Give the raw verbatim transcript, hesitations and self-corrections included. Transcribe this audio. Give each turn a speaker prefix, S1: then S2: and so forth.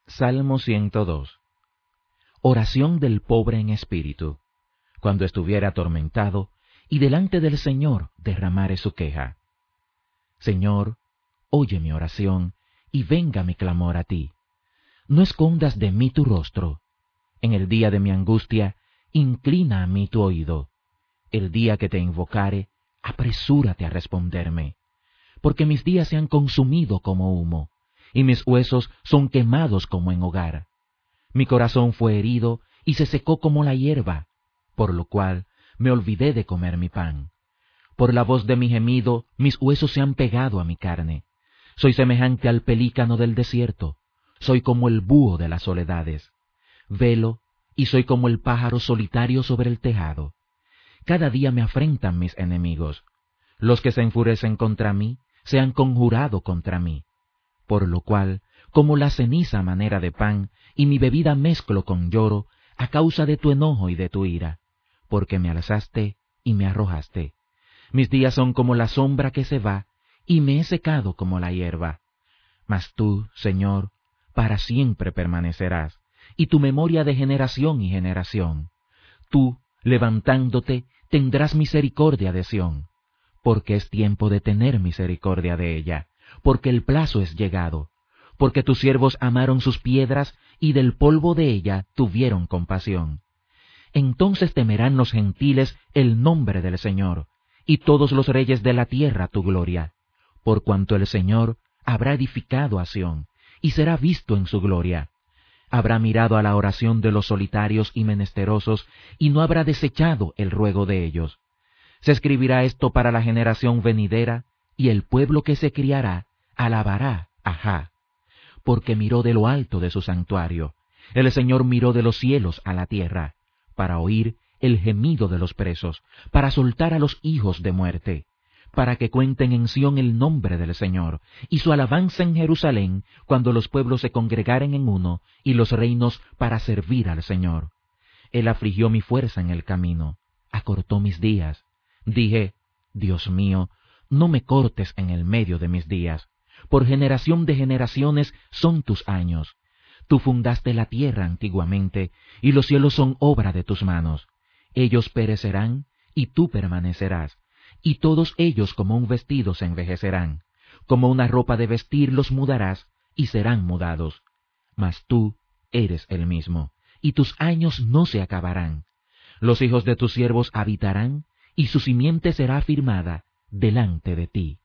S1: Salmo ciento dos. Oración del pobre en espíritu, cuando estuviera atormentado, y delante del Señor derramare su queja. Señor, oye mi oración, y venga mi clamor a ti. No escondas de mí tu rostro. En el día de mi angustia, inclina a mí tu oído. El día que te invocare, apresúrate a responderme. Porque mis días se han consumido como humo, y mis huesos son quemados como en hogar. Mi corazón fue herido y se secó como la hierba, por lo cual me olvidé de comer mi pan. Por la voz de mi gemido, mis huesos se han pegado a mi carne. Soy semejante al pelícano del desierto, soy como el búho de las soledades. Velo, y soy como el pájaro solitario sobre el tejado. Cada día me afrentan mis enemigos. Los que se enfurecen contra mí se han conjurado contra mí. Por lo cual, como la ceniza a manera de pan, y mi bebida mezclo con lloro, a causa de tu enojo y de tu ira, porque me alzaste y me arrojaste. Mis días son como la sombra que se va, y me he secado como la hierba. Mas tú, Señor, para siempre permanecerás, y tu memoria de generación y generación. Tú, levantándote, tendrás misericordia de Sión, porque es tiempo de tener misericordia de ella, porque el plazo es llegado, porque tus siervos amaron sus piedras, y del polvo de ella tuvieron compasión. Entonces temerán los gentiles el nombre del Señor, y todos los reyes de la tierra tu gloria, por cuanto el Señor habrá edificado a Sión, y será visto en su gloria. Habrá mirado a la oración de los solitarios y menesterosos, y no habrá desechado el ruego de ellos. Se escribirá esto para la generación venidera, y el pueblo que se criará alabará a Jah. Porque miró de lo alto de su santuario, el Señor miró de los cielos a la tierra, para oír el gemido de los presos, para soltar a los hijos de muerte, para que cuenten en Sión el nombre del Señor, y su alabanza en Jerusalén, cuando los pueblos se congregaren en uno, y los reinos para servir al Señor. Él afligió mi fuerza en el camino, acortó mis días. Dije, Dios mío, no me cortes en el medio de mis días. Por generación de generaciones son tus años. Tú fundaste la tierra antiguamente, y los cielos son obra de tus manos. Ellos perecerán, y tú permanecerás, y todos ellos como un vestido se envejecerán. Como una ropa de vestir los mudarás, y serán mudados. Mas tú eres el mismo, y tus años no se acabarán. Los hijos de tus siervos habitarán, y su simiente será afirmada delante de ti.